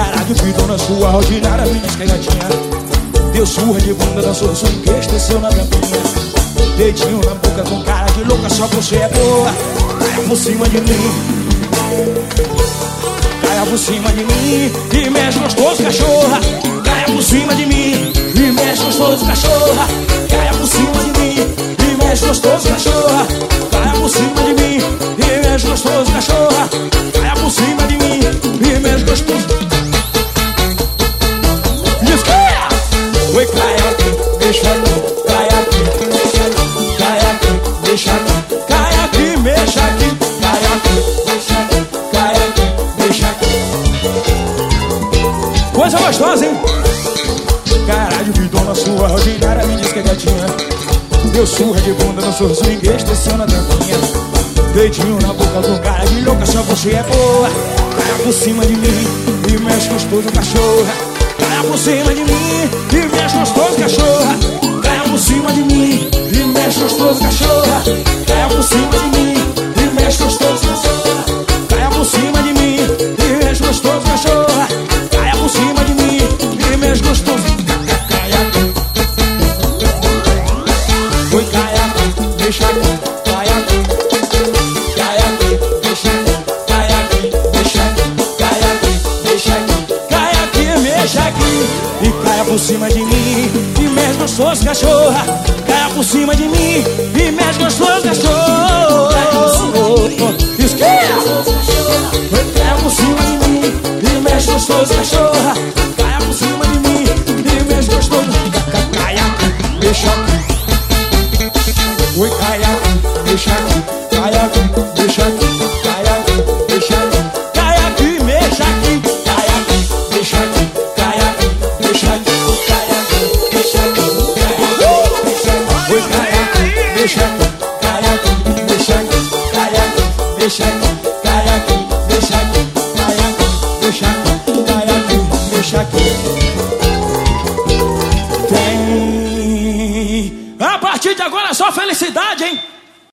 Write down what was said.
Cara de pitona sua ordinária, me diz que é gatinha. Deu surra de bunda, dançou swing, desceu na tampinha. Dedinho na boca com cara de louca, só você é boa. Caia por cima de mim, caia por cima de mim e mexe gostoso, cachorra. Caia por cima de mim e mexe gostoso, cachorra. Caia por cima de mim e mexe gostoso, cachorra. Caia por cima de mim e mexe gostoso, cachorra. Caia por cima de mim e mexe gostoso. Oi, caia aqui, deixa aqui, caia aqui, deixa aqui, caia aqui, deixa aqui, caia aqui, mexa aqui, caia aqui, deixa aqui, caia aqui, deixa aqui. Coisa gostosa, hein? Caralho, vidona sua ordinária, me diz que é gatinha. Deu surra de bunda no seu swing, desceu na tampinha. Dedinho na boca do cara de louca, só você é boa. Caia por cima de mim e mexe gostoso, cachorra. Caia por cima de mim e mexe gostoso, cachorra. Caia por cima de mim e mexe gostoso, cachorra. Caia por cima de mim e mexe gostoso, cachorra. Caia por cima de mim e mexe gostoso, cachorra. Caia por cima de mim e mexe gostoso. Caia aqui. Oi, caia aqui, deixa aqui, caia aqui. Caia aqui, deixa aqui, caia aqui, deixa aqui, caia aqui, deixa aqui. Caia aqui, mexa aqui e caia por cima de mim e mexe gostoso, cachorra. Caia por cima de mim e mexe gostoso, cachorra. Esquerda. Caia por cima de mim e mexe gostoso, cachorra. Caia por cima de mim e mexe gostoso. Caia aqui, deixa aqui. Oi, caia aqui, deixa aqui, caia aqui, deixa aqui, caia aqui, deixa aqui, caia aqui, mexa aqui, caia aqui, deixa aqui, caia aqui, deixa aqui, caia aqui, deixa aqui, caia aqui, deixa aqui. Oi, caia aqui, deixa aqui, caia aqui, deixa aqui, caia aqui, deixa aqui, caia aqui, deixa aqui, caia aqui, deixa aqui, caia aqui, deixa aqui. Tem. A partir de agora é só felicidade, hein?